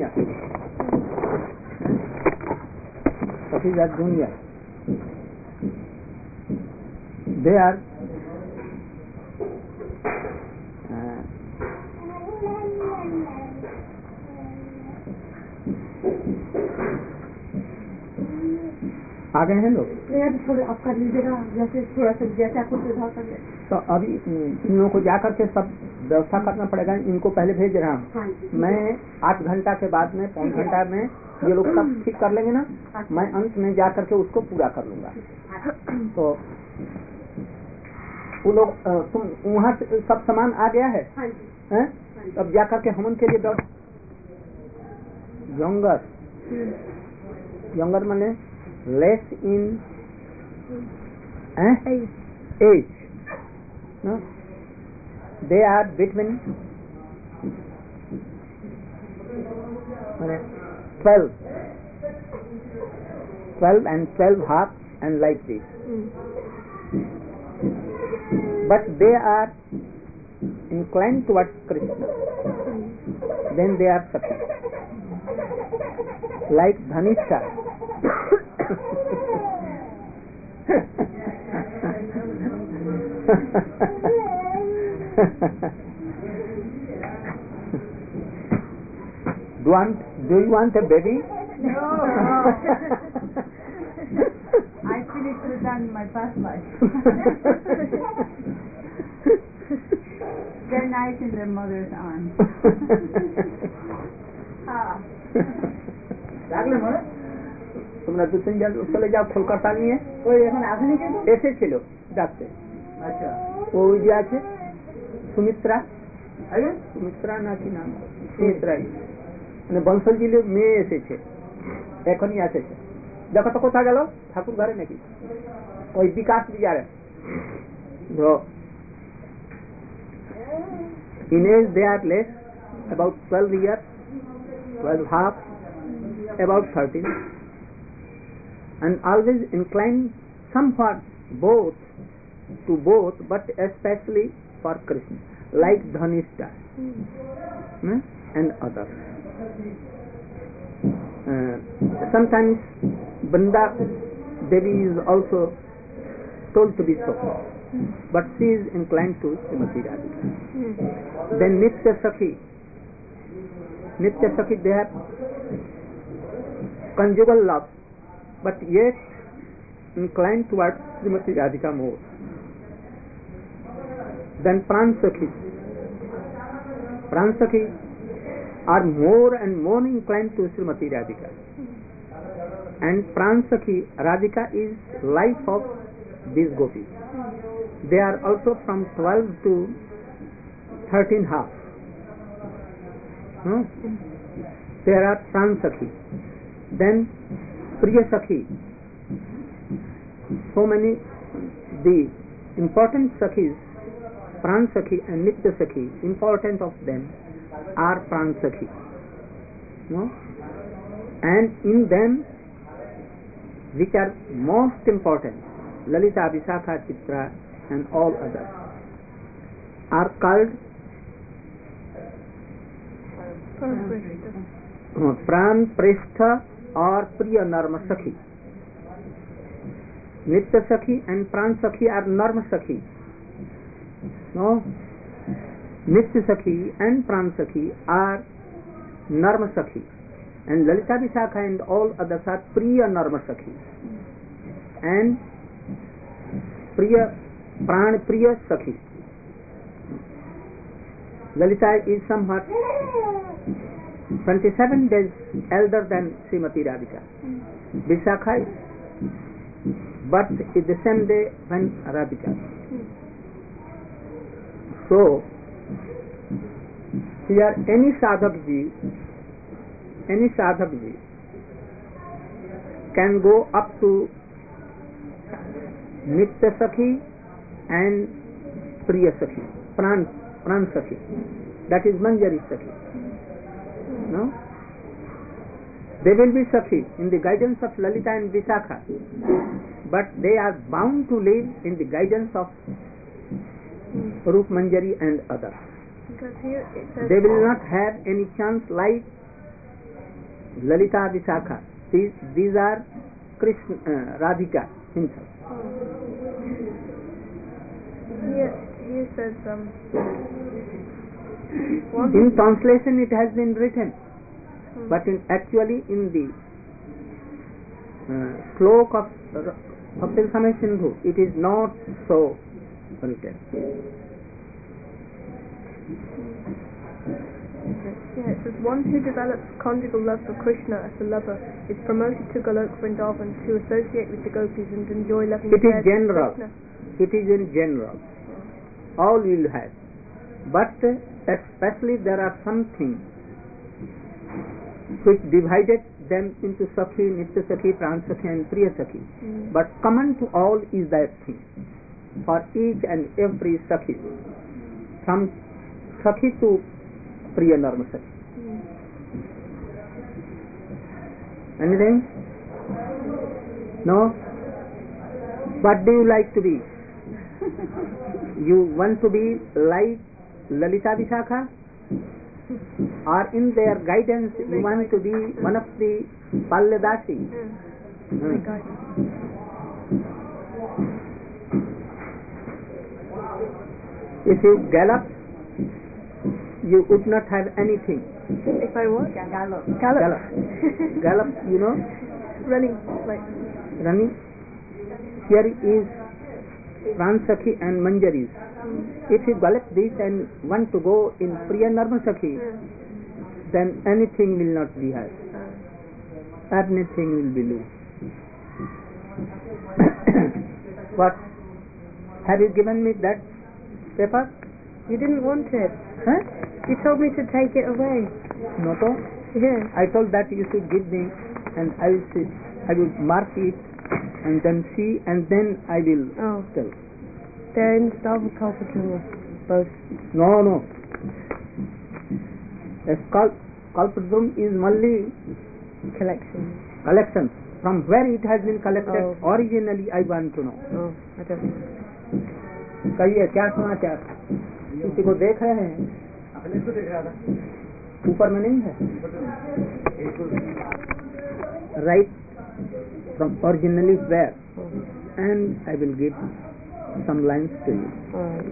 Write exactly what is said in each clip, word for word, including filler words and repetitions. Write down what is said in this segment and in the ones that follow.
junior. Sakhis are junior. They are uh, आ गए हैं लोग? थोड़ा आप कर लीजिएगा, जैसे थोड़ा सा जैसे आपको सुझाव कर। तो अभी इन लोगों को जाकर के सब व्यवस्था करना पड़ेगा। इनको पहले भेज रहा हूँ। हाँ, मैं आठ घंटा के बाद में पौन घंटा में ये लोग सब ठीक कर लेंगे ना, मैं अंत में जाकर के उसको पूरा कर लूंगा। तो वो लोग तुम वहाँ से सब सामान आ गया है, हैं? अब जाकर के हम उनके लिए यंगर यंगर माने less in age, they are between twelve twelve and twelve half and like this, but they are inclined towards Krishna, then they are Sakhi, like Dhanishta. do, want, do you want a baby? No. I finished with that in my past life. They're nice in their mother's arms. তোমরা দু তিনজন চলে যাও, কলকাতা নিয়ে এসে ছিল ডাকতে। আচ্ছা, ওই যে আছে সুমিত্রা, সুমিত্রা নাকি নাম, সুমিত্রাই মানে বংশলজির মেয়ে এসেছে, এখনই এসেছে। দেখো তো কোথায় গেল, ঠাকুর ঘরে নাকি ওই বিকাশ বিজারে। In age they are less, about twelve years, twelve half, about thirteen, and always inclined somewhat both to both, but especially for Krishna, like Dhanishta hmm? and others. Uh, sometimes Vrinda Devi is also told to be so, but she is inclined to Srimati Radhika. Then Nitya Sakhi, Nitya Sakhi, they have conjugal love, but yet inclined towards Srimati Radhika more. Then Pran Sakhi, Pran Sakhi are more and more inclined to Srimati Radhika. And Pran Sakhi, Radhika is life of these gopis. They are also from twelve to thirteen half. Hmm? There are Pran Sakhi. Then Priya Sakhi. So many, the important Sakhis, Pran Sakhi and Nitya Sakhi, important of them are Pran Sakhi. No? And in them, which are most important, Lalita, Vishakha, Chitra and all others are called Pran Prestha or Priya Narma Sakhi. Nitya Sakhi and Pran Sakhi are Narma Sakhi. No? Nitya Sakhi and Pran Sakhi are Narma Sakhi, and Lalita Vishakha and all others are Priya Narma Sakhi, and Priya Pran Priya Sakhi. Lalita is somewhat twenty-seven days elder than Srimati Radhika. Vishakha is but is the same day when Radhika. So here any sadhak ji, any sadhak ji can go up to Nitya Sakhi and Priya Sakhi, Pran, Pran Sakhi, that is Manjari Sakhi. No? They will be Sakhi in the guidance of Lalita and Vishakha, but they are bound to live in the guidance of Rup Manjari and others. Because here it says they will not have any chance like Lalita, Vishakha. These, these are Krishna, uh, Radhika himself. Here, here says um. In translation, it has been written, Hmm. but in actually in the uh, slok of Bhakti Rasamrita Sindhu, it is not so written. Yeah, it says one who develops conjugal love for Krishna as a lover is promoted to Golok Vrindavan to associate with the gopis and enjoy loving It is affairs with general. Krishna. It is in general. All will have. But especially there are some things which divided them into Sakhi, Nitya Sakhi, Pran Sakhi and Priya Sakhi. Mm. But common to all is that thing. For each and every Sakhi. From Sakhi to Priya Narma Sakhi. Mm. Anything? No? What do you like to be? You want to be like Lalita Vishakha? Or in their guidance you want to be one of the Palyadasi? Mm. Hmm. My guidance. If you gallop, you would not have anything. If I what? Gallop. Gallop. Gallop. Gallop, you know, Running, like. running. Here is Pran Sakhi and Manjaris. Mm. If you gallop this and want to go in Priya Narma Sakhi, Mm. then anything will not be had. Uh, Anything will be loose. What? Have you given me that paper? you didn't want it. Huh? You told me to take it away. No, to? Yeah. I told that you should give me, and I will see, I will mark it, and then see, and then I will Oh, tell. they're in Stavakapatunga, both. No, no. A Kalp, Kalpadrum is only Collection. collection. From where it has been collected Oh. originally, I want to know. Oh, I don't know. कहिए क्या समाचार? किसी को देख रहे हैं? ऊपर में नहीं है? Right from originally where, Oh, and I will give some lines to you. alright.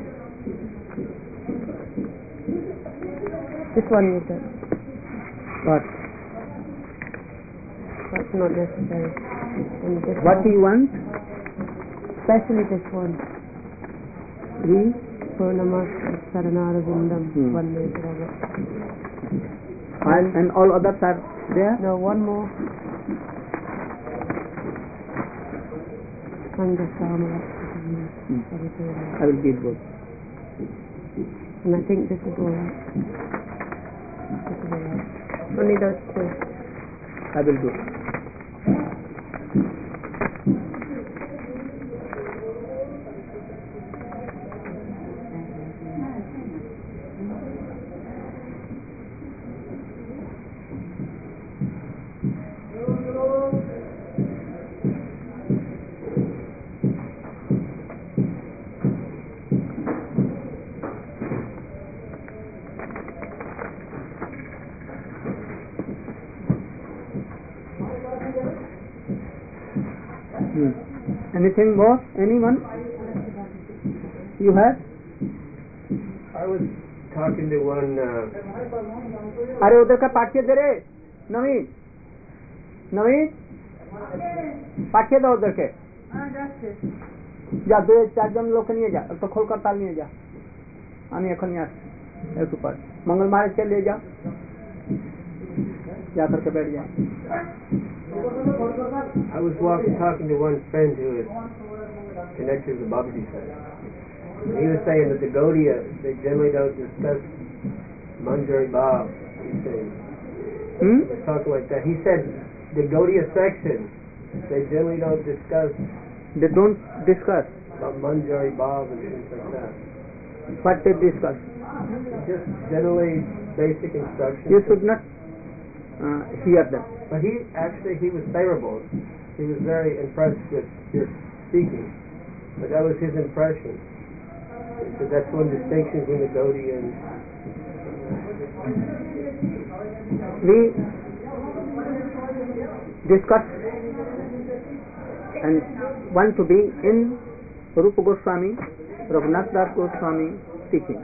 This one you don't. What? That's not necessary. And this What one, you want? especially this one. Three. Purnamasta Saranarvindam. Hmm. One minute over. And, and all others are there? No, one more. Sangasamala. Hmm. I will give both. And I think this is alright. This is alright. Only those two. I will do. Hmm. Anything more? Anyone? You have? I was talking to one, uh, अरे उधर का पाठ्य दे रे नवीन नवीन पाठ्य दो उधर के जा दो चार जन लोग नहीं जा तो खोल कर ताल नहीं जा आने এখন নিয়ে আসছে एक ऊपर मंगल मारे के ले जा जा करके बैठ जाए I was walking, talking to one friend who is connected to the Babaji Center. And he was saying that the Gaudiya, they generally don't discuss Manjari Bhav. He's saying, hmm? they talk like that. He said the Gaudiya section, they generally don't discuss They don't discuss about Manjari Bhav and things like that. what they discuss. Just generally basic instructions. You should not uh, hear them. But he actually, he was favorable. He was very impressed with your speaking. But that was his impression. He said that's one distinction between the Gaudiya and... We discuss and want to be in Rupa Goswami, Raghunath Das Goswami teaching.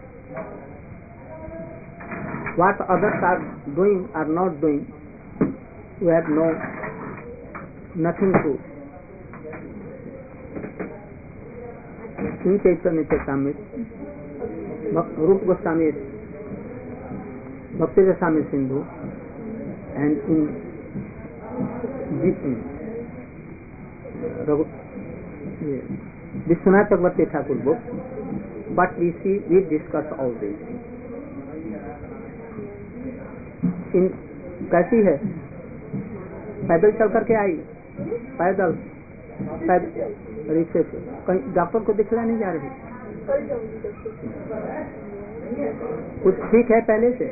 What others are doing or not doing, we have no nothing to. In Chaitanya Charitamrita, Rupa Goswami is Bhakti Rasamrita Sindhu, and in Vishwanath Chakravarti Thakur book, but we see, we discuss all this. इन कैसी है? पैदल चल करके आई, पैदल पैदल रिक्शे से, कहीं डॉक्टर को दिखलाने जा रही? कुछ ठीक है पहले से?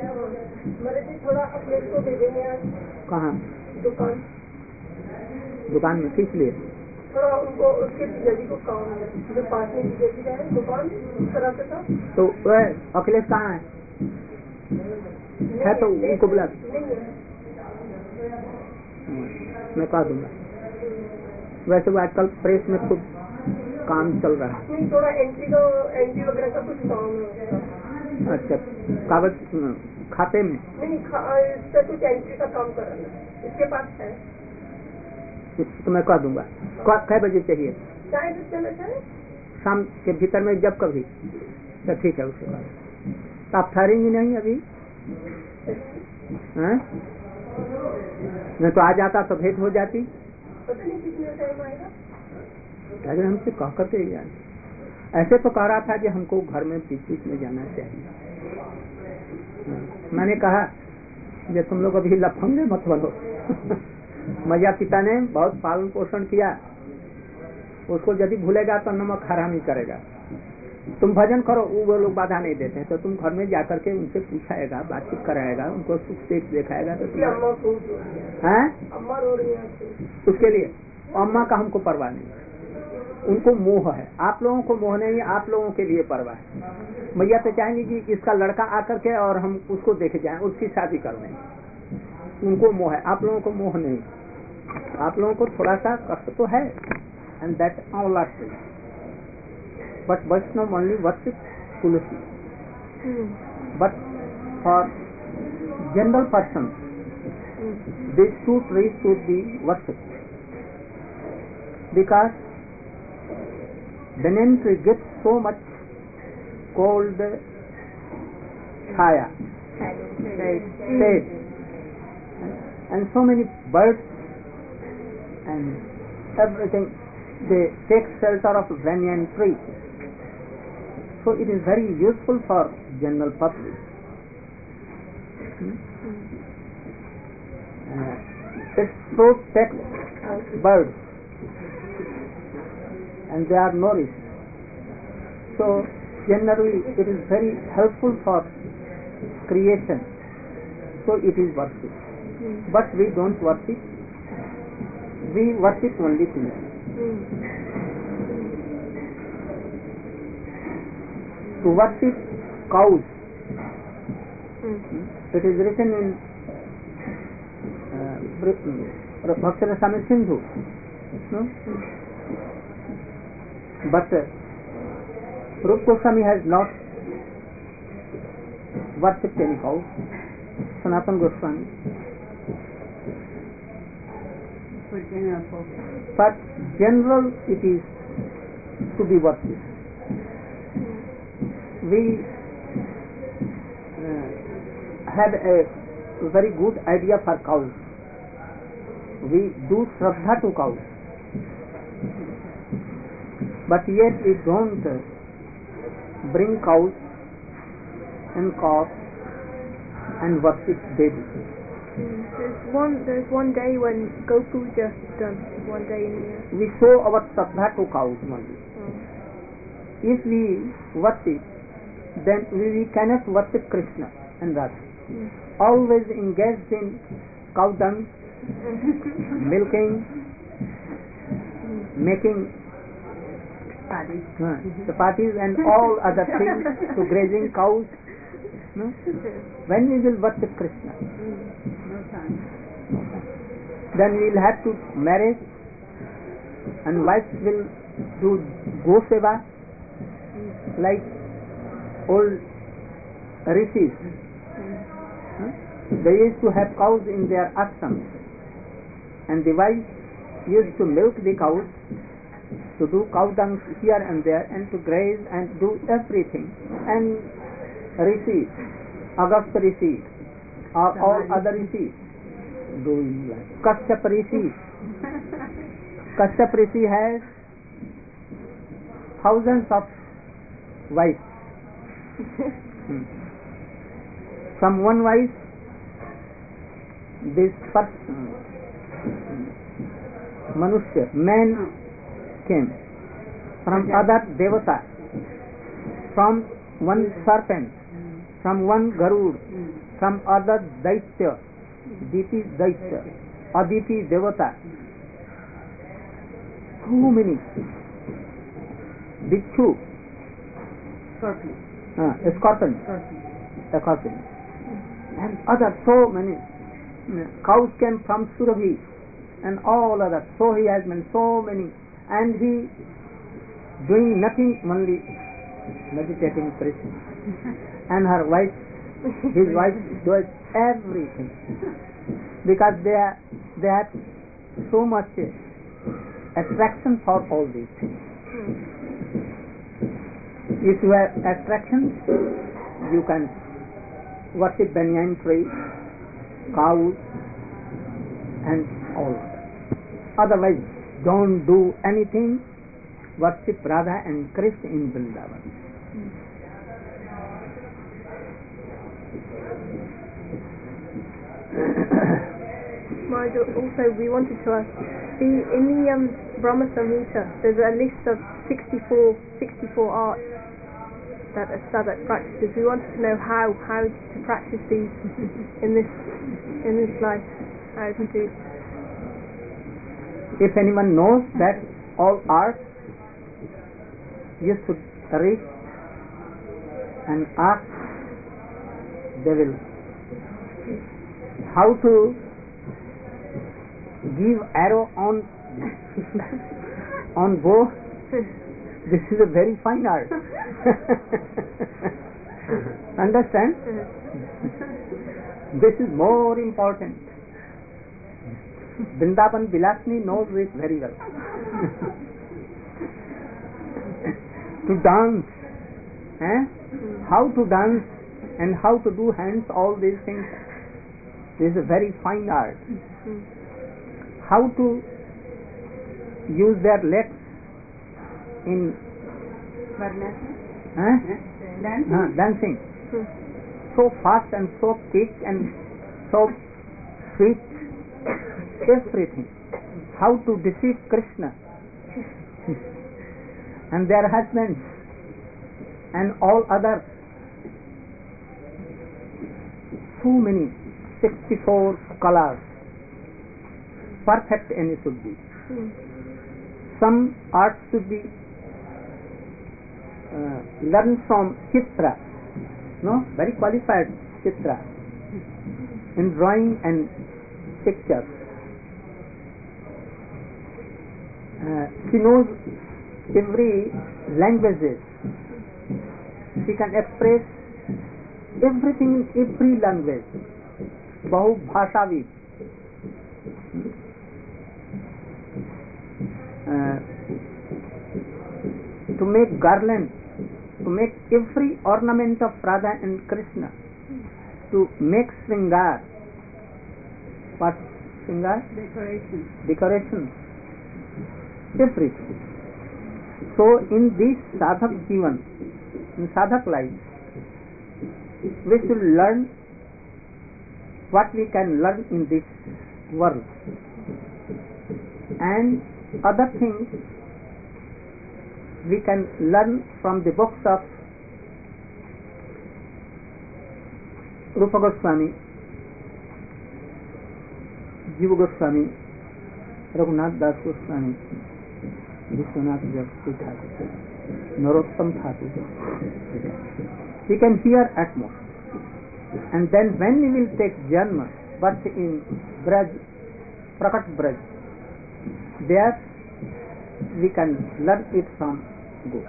कहाँ? दुकान दुकान में किस लिए? थोड़ा उनको उसके जीजाजी को काम है, जो पास में जीजाजी का है दुकान, उस तरह से था। तो वह अखिलेश कहाँ है? है तो उनको बुला, मैं कह दूंगा। वैसे वो आजकल प्रेस में खूब काम चल रहा है। नहीं, थोड़ा एंट्री का एंट्री वगैरह का कुछ काम है। अच्छा, कागज खाते में? नहीं, इससे कुछ एंट्री का काम कर रहा है, इसके पास है। तो मैं कह दूंगा। कै बजे चाहिए? चाहे चले जाए शाम के भीतर में, जब कभी। तो ठीक है, उसके बाद तो आप ठहरेंगी नहीं अभी? हैं? मैं तो आ जाता तो भेंट हो जाती। पता नहीं कितने टाइम आएगा। अगर हमसे कह करके यार ऐसे तो कह रहा था कि हमको घर में बीच बीच में जाना चाहिए। मैंने कहा ये तुम लोग अभी लफंगे मत बनो। मैया पिता ने बहुत पालन पोषण किया, उसको यदि भूलेगा तो नमक हरामी करेगा। तुम भजन करो, वो लोग बाधा नहीं देते हैं, तो तुम घर में जाकर के उनसे पूछाएगा, बातचीत कराएगा, उनको सुख देख दिखाएगा। तो हैं उसके लिए अम्मा का हमको परवाह नहीं, उनको मोह है। आप लोगों को मोह नहीं, आप लोगों के लिए परवाह है। मैया तो चाहेंगी कि इसका लड़का आकर के और हम उसको देख जाएं, उसकी शादी कर लें। उनको मोह है, आप लोगों को मोह नहीं। आप लोगों को थोड़ा सा कष्ट तो है, and that all are true, but Vaishnava only worship tulsi. But for general person these two trees should be worshipped, because banyan tree gets so much cold chaya, shade, and so many birds and everything, they take shelter of banyan tree, so it is very useful for general public. hmm? uh, its fruit takes birds and they are nourished, so generally it is very helpful for creation, so it is worship. But we don't worship, we worship only things. To worship cows, it is written in uh, Bhakti Rasamrita Sindhu, no? But uh, Rupa Goswami has not worshipped any cow. Sanatana Goswami. But general it is to be worshipped. We uh, had a very good idea for cows. We do shraddha to cows, but yet we don't uh, bring cows and calves and worship daily. There's one. There's one day when Go Puja is done. One day in the year. We show our shraddha to cows only. Oh. If we worship, then we, we cannot worship Krishna and Radha. Mm. Always engaged in cow dung, milking, making uh, chapatis and all other things to grazing cows. No? When we will worship Krishna? then we will have to marry, and wives will do go seva like old rishis. Huh? They used to have cows in their ashrams, and the wives used to milk the cows, to do cow dung here and there, and to graze and do everything. And rishis, Agastya Rishi, or all other rishis doing like Kashyap Rishi. Kashyap Rishi has thousands of wives. hmm. From one wife, this first Manushya, man came. From other Devata, from one serpent, from one Garud, from other Daitya, Diti Daitya, Aditi Devata. So many. Bichu, Scorpion. uh, scorpion, scorpion, and other so many. Cows came from Surabhi, and all other. So he has been so many, and he doing nothing, only meditating Krishna. And her wife, his wife does everything, because they are, they have so much attraction for all these things. If you have attraction, you can worship banyan tree, cows, and all. Otherwise, don't do anything. Worship Radha and Krishna in Vrindavan. Maharaj, also we wanted to ask, the, in the um, Brahma Samhita, there's a list of sixty-four, sixty-four arts that a sadhak practices. We wanted to know how how to practice these in this in this life. How to do. If anyone knows that all arts, you should reach and ask. They will. How to give arrow on on bow? This is a very fine art. Understand? This is more important. Vrindavan Vilasini knows this very well. To dance, eh? How to dance and how to do hands, all these things. This is a very fine art. How to use their legs in huh? dancing, uh, dancing. So fast and so quick and so sweet, everything. How to deceive Krishna and their husbands and all others. So many, sixty-four colors. Perfect any should be. Some arts should be uh, learned from Chitra, no, very qualified Chitra in drawing and pictures. Uh, she knows every languages. She can express everything in every language. Bahu bhashavid. Uh, to make garland, to make every ornament of Radha and Krishna, to make shringar. What shringar? Decoration. Decoration. Everything. So in this sadhak jivan, in sadhak life, we should learn what we can learn in this world, and other things we can learn from the books of Rupa Goswami, Jiva Goswami, Raghunath Das Goswami, Vishwanath Jagati Thakur, Narottam Thakur. We can hear at most. And then when we will take Janma, birth in Braj, Prakat Braj. There we can learn it from Go.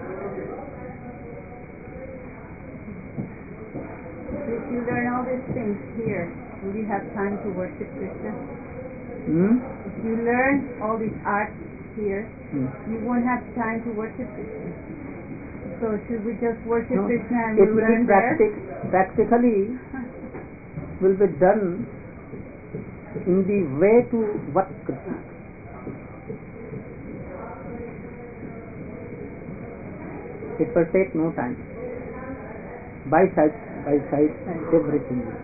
If you learn all these things here, will you have time to worship Krishna? Hmm? If you learn all these arts here, Hmm. you won't have time to worship Krishna. So should we just worship No, Krishna and it we'll will learn be practic- practically will be done in the way to work Krishna. It will take no time. By sight, by sight, everything will be.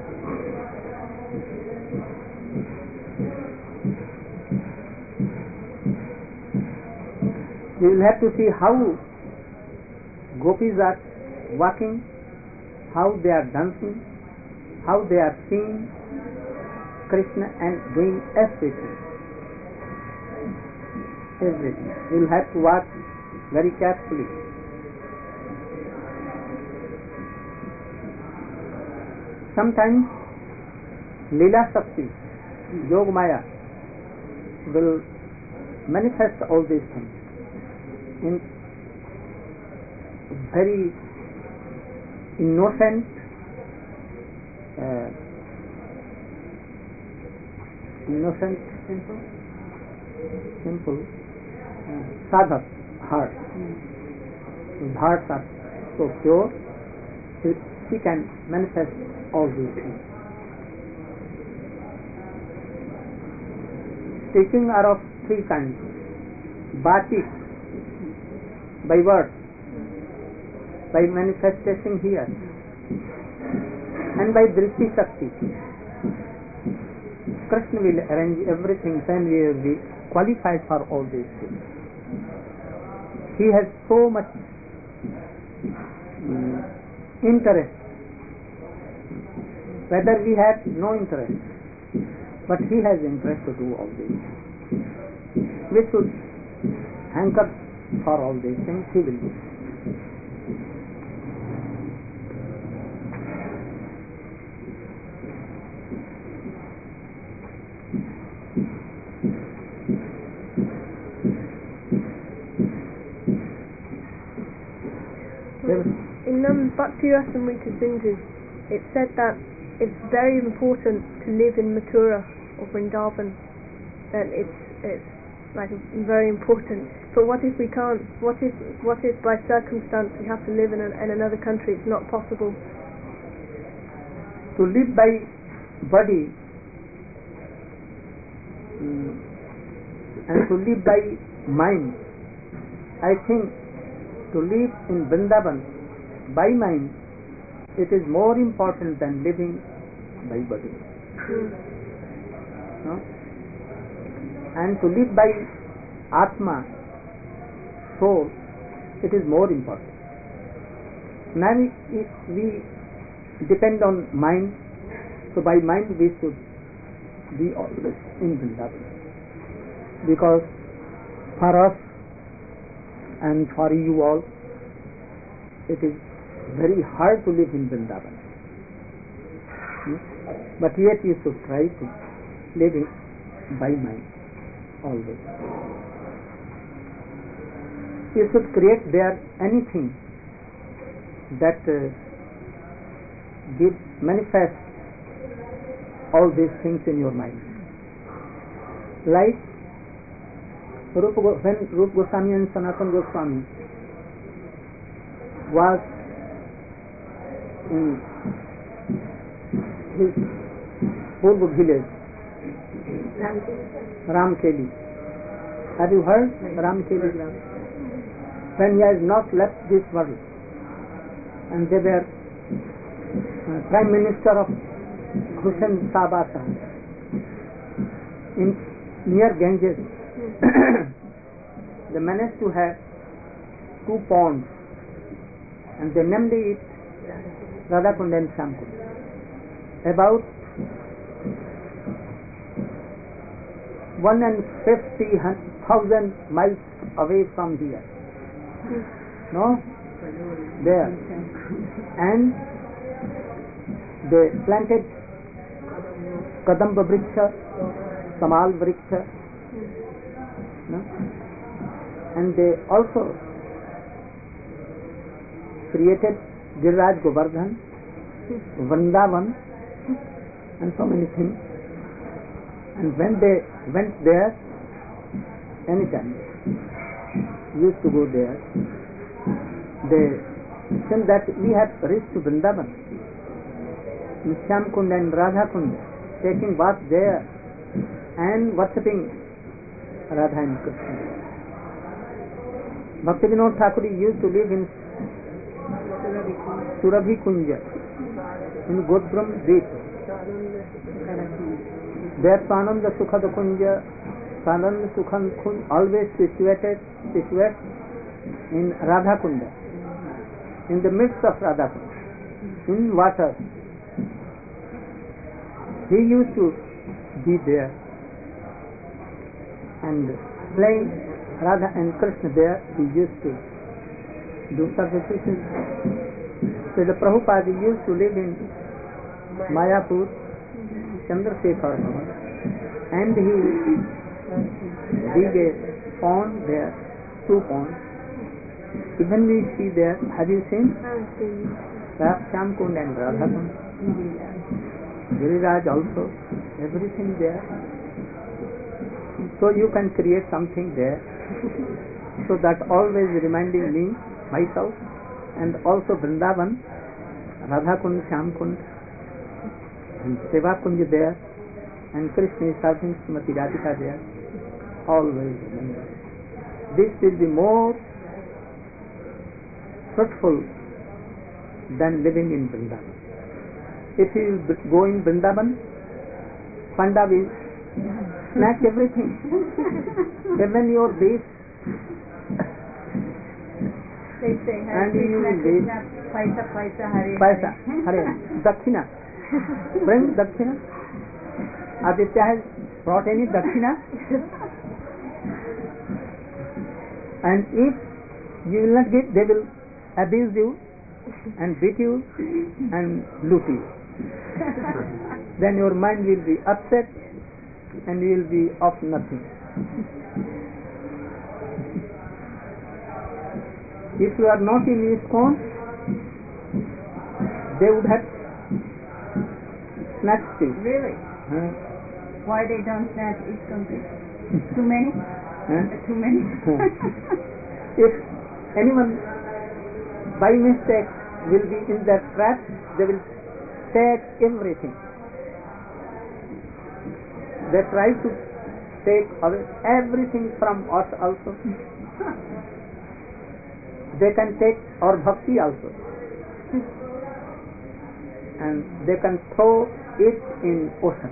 You will have to see how gopis are walking, how they are dancing, how they are seeing Krishna and doing everything. Everything. You will have to watch very carefully. Sometimes Leela Shakti, Yog Maya will manifest all these things in very innocent, uh, innocent, simple, simple, uh, sadhak heart. His hearts are so pure, he, he can manifest all these things. Teaching are of three kinds: batik, by words, by manifestation here, and by drishti shakti. Krishna will arrange everything, then we will be qualified for all these things. He has so much um, interest, whether we have no interest, but he has interest to do all these things. We should hanker for all these things, he will do. In um, Bhakti Rasamrita Sindhu, it said that it's very important to live in Mathura or Vrindavan. That it's it's like very important. But what if we can't? What if what if by circumstance we have to live in, an, in another country? It's not possible. To live by body um, and to live by mind, I think to live in Vrindavan by mind, it is more important than living by body. Mm. No? And to live by Atma, soul, it is more important. Now if we depend on mind, so by mind we should be always in Vrindavan. Because for us and for you all, it is very hard to live in Vrindavan. Hmm? But yet you should try to live in by mind always. You should create there anything that uh, gives manifest all these things in your mind. Like Rupa, when Rupa Goswami and Sanatana Goswami was in his Purva village, Ramkeli. Have you heard Ramkeli? When he has not left this world, and they were uh, Prime Minister of Hussain Sabasa in near Ganges. They managed to have two ponds, and they named it Radhakund and Shamkund. About one and fifty thousand miles away from here. No? There. And they planted Kadamba Vriksha Samal Vriksha, no? And they also created Giriraj Govardhan, Vrindavan, and so many things. And when they went there, anytime, used to go there, they said that we have reached to Vrindavan, in Shyam Kund and Radha Kund, taking bath there and worshipping Radha and Krishna. Bhakti Vinod Thakur used to live in Surabhi Kunja, in Godbram Deep. There Sananda Sukhad Kunja, Sananda Sukhad Kunja, always situated, situated in Radha Kunda, in the midst of Radha Kunda, in water. He used to be there and playing Radha and Krishna there. He used to do services. So the Prabhupada used to live in Mayapur, Chandrasekhar, and he dig a pond there, two ponds. Even we see there, have you seen? Shyam Kund and Radha Kund. Giriraj also, everything there. So you can create something there. So that always reminding me, myself, and also Vrindavan, Radha Kund, Shyam Kund, and Seva Kunj there, and Krishna is serving Srimati Radhika there. Always remember. This will be more fruitful than living in Vrindavan. If you go in Vrindavan, Panda will snatch everything, even your beast. They say, Hare And you Krishna, will Krishna, Paisa, Paisa, Hare Paisa, Hare. Hare, Dakshina. Bring Dakshina. Aditya has brought any Dakshina. And if you will not give, they will abuse you and beat you and loot you. Then your mind will be upset and you will be of nothing. If you are not in ISKCON, they would have snatched you. Really? Huh? Why they don't snatch ISKCON? Too many? Huh? Too many? If anyone by mistake will be in that trap, they will take everything. They try to take away everything from us also. They can take our bhakti also. And they can throw it in ocean.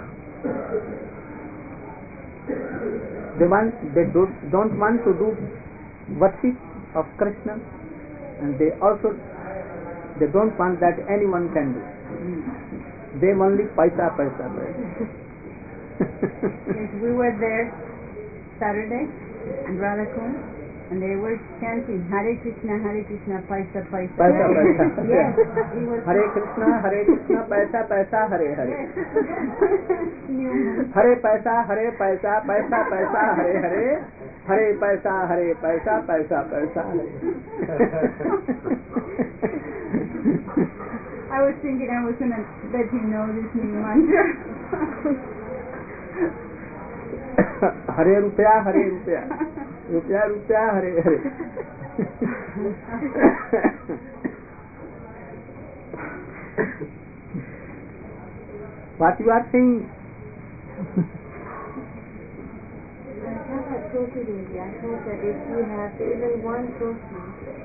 They want, they don't, don't want to do worship of Krishna, and they also, they don't want that anyone can do. They only paisa, paisa, paisa. Yes, we were there Saturday in Radhakund, and they were chanting Hare Krishna, Hare Krishna, Paisa, Paisa. Paisa, paisa. Yes, it was Hare Krishna, Hare Krishna, paisa, paisa, Hare Hare. Yes. Hare paisa, Hare paisa, paisa, paisa, Hare Hare. Hare paisa, Hare paisa, paisa, paisa, Hare. I was thinking I was going to let him know this new mantra. Hare Rupya, Hare Rupya. Rupya, Rupya, Hare Hare. What you are saying? I told that if you have even one trophy,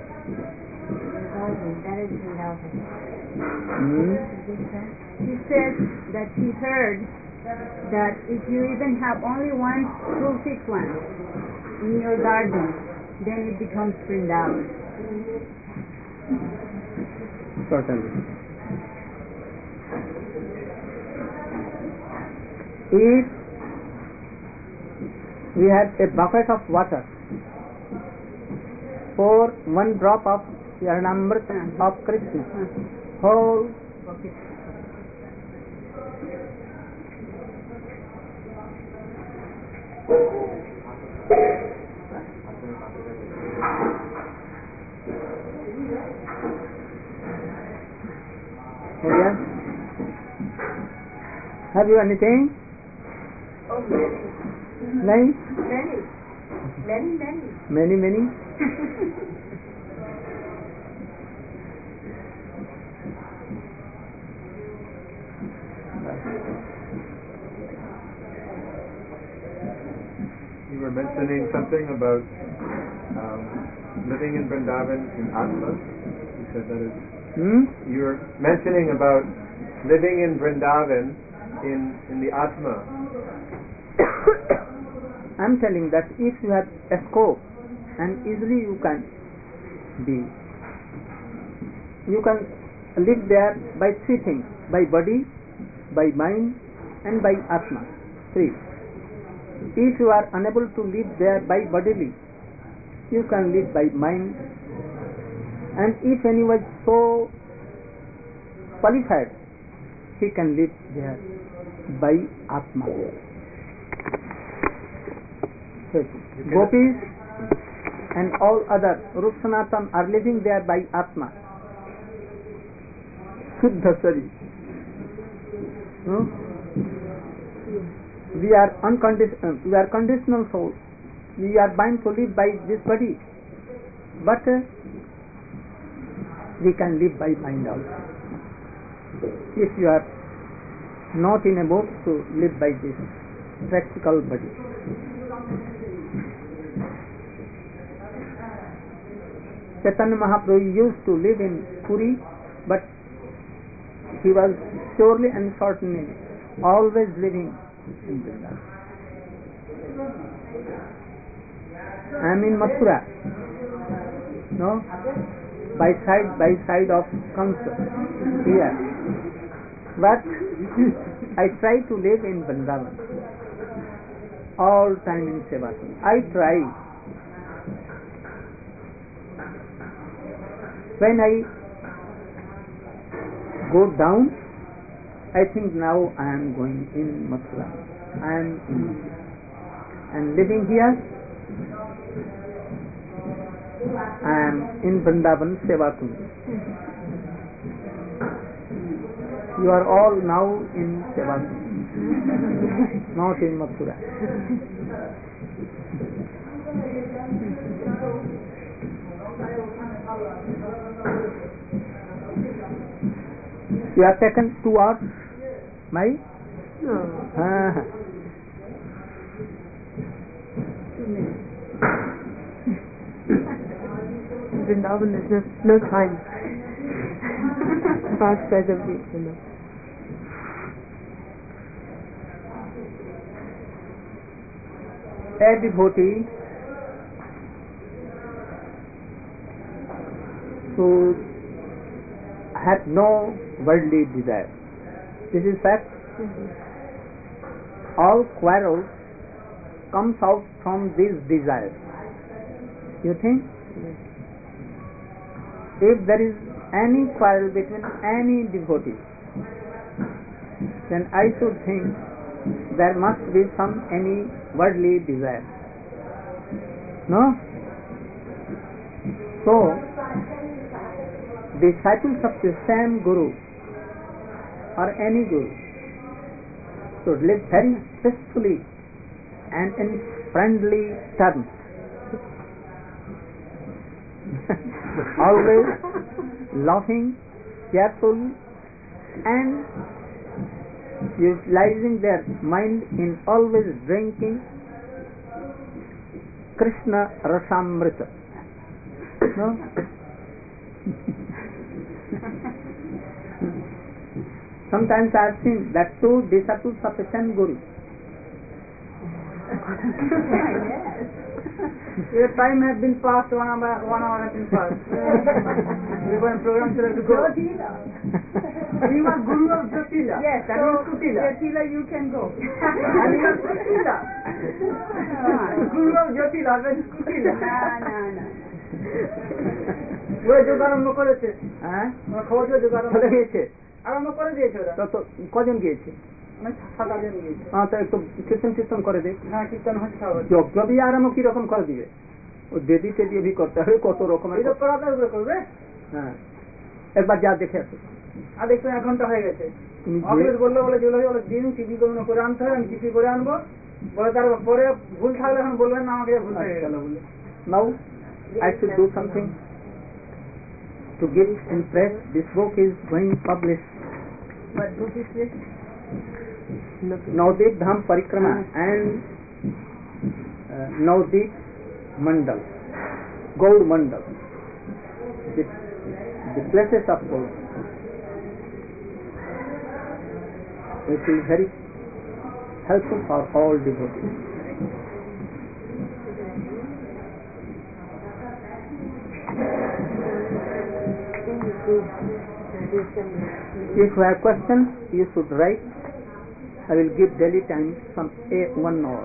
that is enough. Hmm? She said that she heard that if you even have only one tulsi plant in your garden, then it becomes Vrindavan. Certainly. If we had a bucket of water, pour one drop of Yarnamrita of Krishna, whole Oh, yes. Have you anything? Oh, many. Nahi? Many. Many, many. Many, many. You were mentioning something about um, living in Vrindavan in Atma. You said that is. Hmm? You were mentioning about living in Vrindavan in in the Atma. I'm telling that if you have a scope, and easily you can be, you can live there by three things: by body, by mind, and by Atma. Three. If you are unable to live there by bodily, you can live by mind. And if anyone is so qualified, he can live there by Atma. So, Gopis and all other Rup Sanatan are living there by Atma. Shuddha Sari. No? We are unconditional. We are conditional souls. We are bound to live by this body, but uh, we can live by mind also. If you are not in a mood to live by this practical body. Chaitanya Mahaprabhu used to live in Puri, but he was surely and certainly always living in Vrindavan. I am in Mathura, no, by side by side of Kamsa here, but I try to live in Vrindavan all time in Seva. I try. When I go down, I think now I am going in Mathura. I am in and living here. I am in Vrindavan Seva Kundi. You are all now in Seva Kundi, not in Mathura. You have taken two hours, my? No. Uh-huh. Vrindavan, there's no, no time. Fast presently, you know. A devotee who had no worldly desire. This is fact. Mm-hmm. All quarrels comes out from these desires. You think? Yes. If there is any quarrel between any devotee, then I should think there must be some any worldly desire. No? So, disciples of the same Guru or any Guru should live very peacefully and in friendly terms. Always laughing, cheerful, and utilizing their mind in always drinking Krishna Rasamrita. No? Sometimes I have seen that two disciples of the same Guru. Your time has been passed, one hour, one hour has been passed. We have a program to go. Jyotila. You are Guru of Jyotila. Yes, that so is Kutila. Jyotila, you can go. And you are Kutila. Guru of Jyotila, that is Kutila. না না না ওরা যোগ আরম্ভ করেছে, হ্যাঁ ওরা খবর দিয়ে যোগ আরম্ভ গিয়েছে, আরম্ভ করে দিয়েছে ওরা। তো কজন গিয়েছে? हाँ तो एक तो कीर्तन कीर्तन करे दे हाँ कीर्तन হচ্ছে যজ্ঞ भी आराम की रकम कर दिए वो देवी टेदी भी करते हैं कत रकम এই তো পড়াতে উপরে করবে हाँ एक बार जा देखे আসো আর দেখবেন এক ঘন্টা হয়ে গেছে তুমি অখিলেশ বললো বলে যেগুলো বলে দিন টিভি কোনো করে আনতে হবে আমি টিভি করে আনবো বলে তারপরে ভুল থাকলে এখন বলবেন না আমাকে ভুল হয়ে গেল বলে now I should do something to give in press. This book is going published. What book is this? Navdeep Dham Parikrama and uh, Navdeep Mandal, Gaur Mandal, the, the places of Gaur. It is very helpful for all devotees. If you have questions, you should write. I will give daily time some a one hour.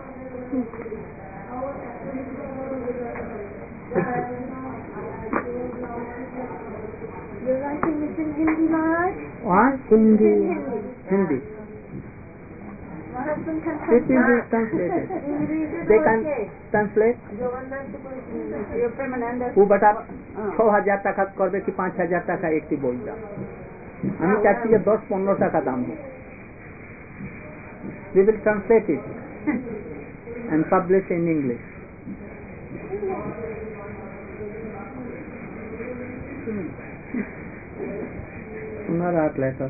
You're writing this in Hindi, Maharaj? What? Hindi. Hindi. My husband can It will be translate. translated. English is They can okay. translate. Your permanent ও বেটা ছ হাজার টাকা করবে কি পাঁচ হাজার টাকা একটি বই দাম আমি চাচ্ছি যে দশ পনেরো টাকা দাম we will translate it and publish in English. Another letter.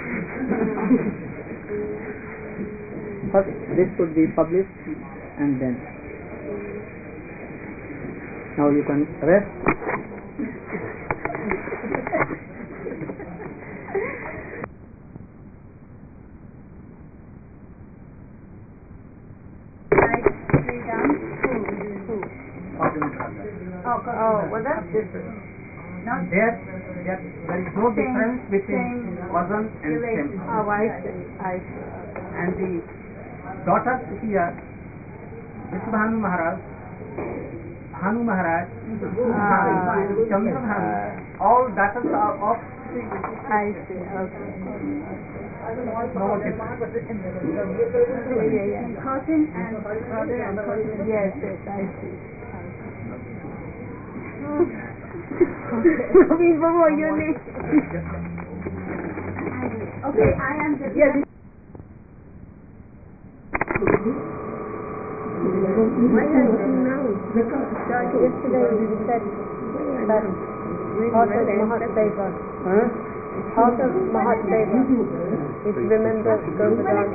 First this should be published and then now you can rest. Oh, was that? Now there, there, there is no difference between cousin and same. Oh, I see. I see. And the daughters here, Vishwabhanu Maharaj, Bhanu Maharaj, Chandra Bhanu, all daughters are of Sri Vishnu. I see. Okay. No difference. Yeah, yeah. cousin and brother and cousin. Yes, yes, I see. Naveen Babu, your name. Okay, I am the Yes. Why are you now? Yesterday you said that heart of Mahadeva, Huh? heart of Mahadeva is remembered Govardhan.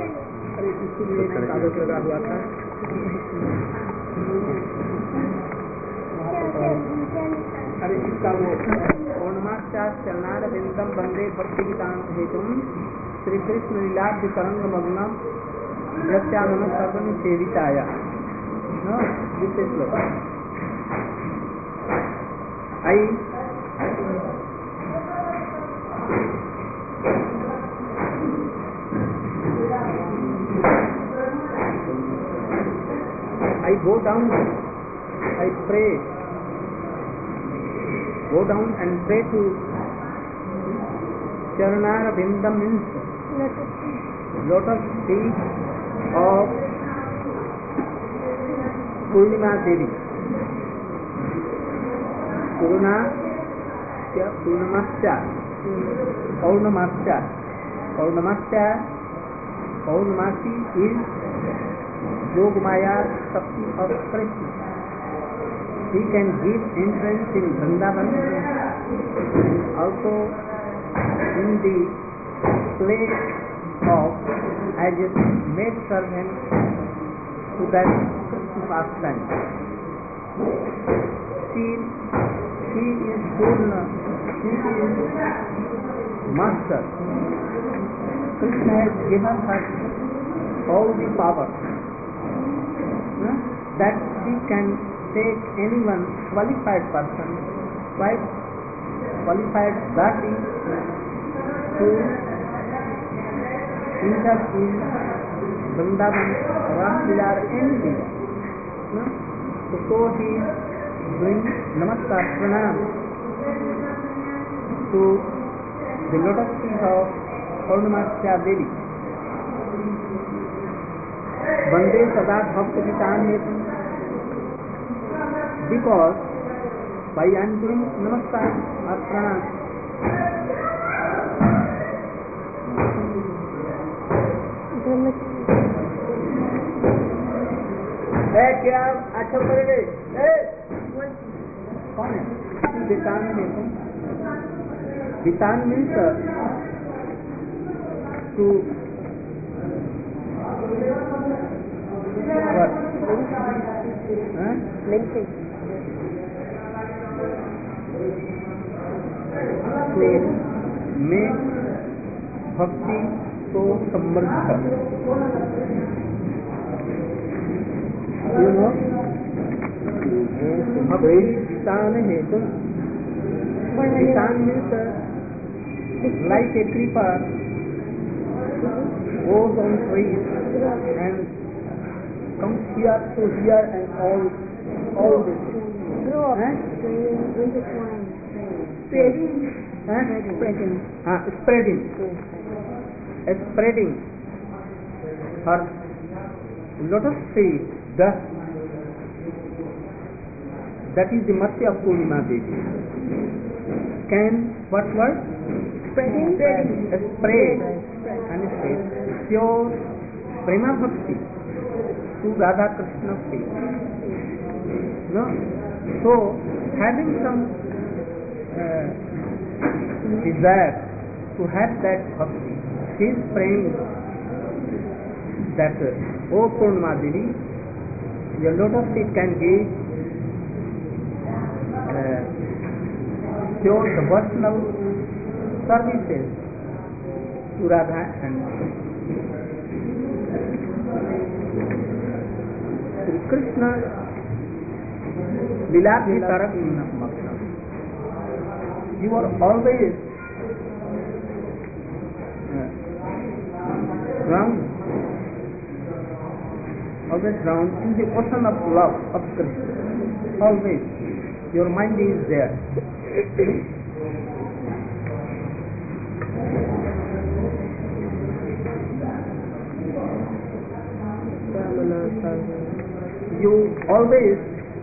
अरे इसका वो पौर्णमाश्चात चरणार बिंदम बंदे भक्ति गीतान हेतुम श्री कृष्ण लीलाब्ध तरंग मग्नम यस्यानम सर्वनि सेविताया no this is low I I go down, I pray, go down and pray to Charanara Vindam means lotus feet of Purnima Devi. Purna, क्या Purnamasya, Purnamasya, Purnamasya, Purnamasi is Yogmaya Shakti of Krishna. He can give entrance in Vrindavan and also in the place of as a maid servant to that Krishna pastime. She, she is Purna, she is master. Krishna has given her all the power that she can take anyone qualified person, quite qualified Dati to enter in Vrindavan, Ramlila or any Lila. No? So, so he is doing Namaskar Pranam to the lotus feet of Purnamasya Devi. Vande Sada Bhakta Vitanhetu. Because by I am doing namaskar or pranam, क्या अच्छा करेंगे? कौन है? वितान देखो. वितान means uh, to what? Huh? Linking. To make bhakti so samardha. You know, bhakti vitan hetu. Vitan means uh, like a creeper goes on trees and comes here to here and all all this. Grow up. Huh? Intertwined. Spreading. Huh? Spreading. Ah, spreading. A spreading. Her lotus tree, thus, that is the mercy of Purnima Devi. Can what word? Spreading. Spreading. A spread and spread pure prema bhakti to Radha Krishna feet. No? So, having some uh, desire to have that bhakti, she is praying that, uh, O Purnima Devi, your lotus feet can give uh, pure devotional services to Radha and Shri Krishna Leela Tarak Magna. You are always uh, drowned, always drowned in the ocean of love of Krishna. Always, your mind is there. You always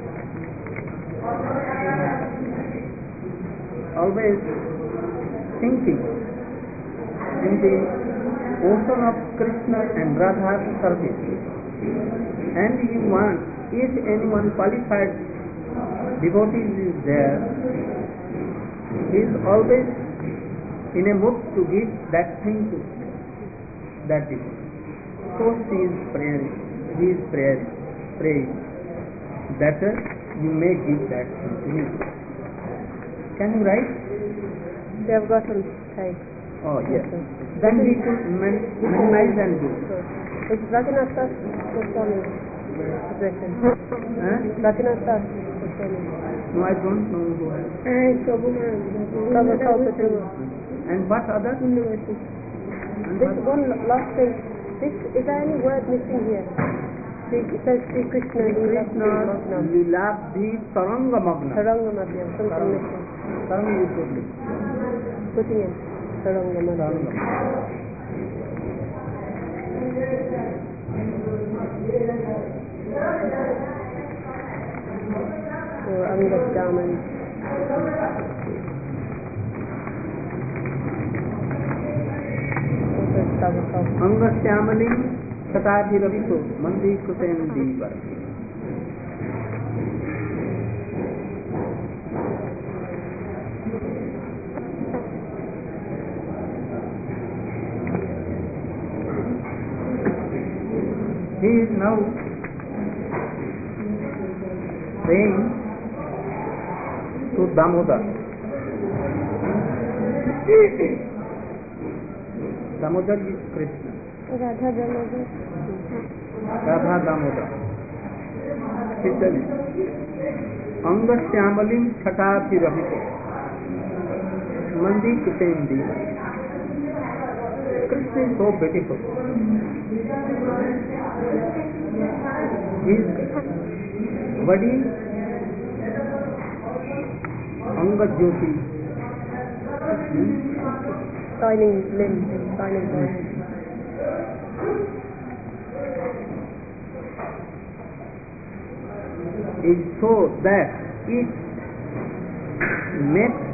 always thinking in the ocean of Krishna and Radha's service, and you want, if anyone qualified devotee is there, he is always in a mood to give that thing to that devotee. So she is praying, he is praying, praying that uh, you may give that thing to me. Can you write? They have gotten type. Oh yes. Then we could min- minimize and do. It's Raghunath Das Goswami. Written. Huh? Raghunath Das Goswami. No, I don't know who has. And Prabhupada. Prabhupada. And what other? And This what? one last thing. This, is there any word missing here? It says Sri Krishna Leela Krishna Leelabhi Taranga Magna. Taranga Madhyam. Something missing. Taranga you should be. Putting in Taranga Madhyam. Or Angat Daman. Angasyamalin Satadhiravito Mandi Kusendivar. He is now saying to Damodar. Damodar is Krishna. Radha Damodar. Radha Damodar. He said, Angasyamalim Chatapi Rahito Mandi Kutendi. Krishna is so beautiful. His body Anga Jyoti, Shining limbs and shining body. is so that it makes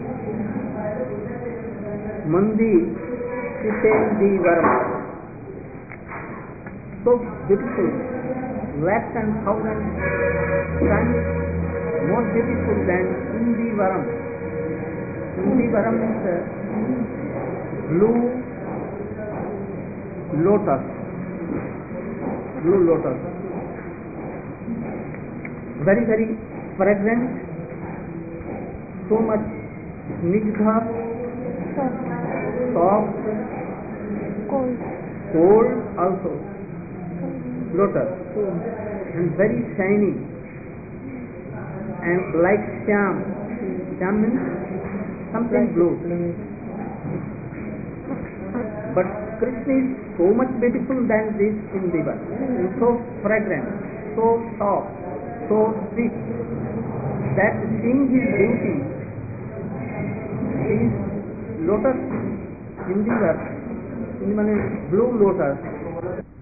Mandi Sitendivara so beautiful, lakhs and thousands times more beautiful than Indivaram. Indivaram means uh, blue lotus. Blue lotus. Very, very fragrant, so much snigdha, soft, Cold. cold also, lotus, and very shiny, and like sham. Sham means something blue. But Krishna is so much beautiful than this in Diva, so fragrant, so soft, so sweet, that seeing his beauty, his lotus in Diva, in blue lotus,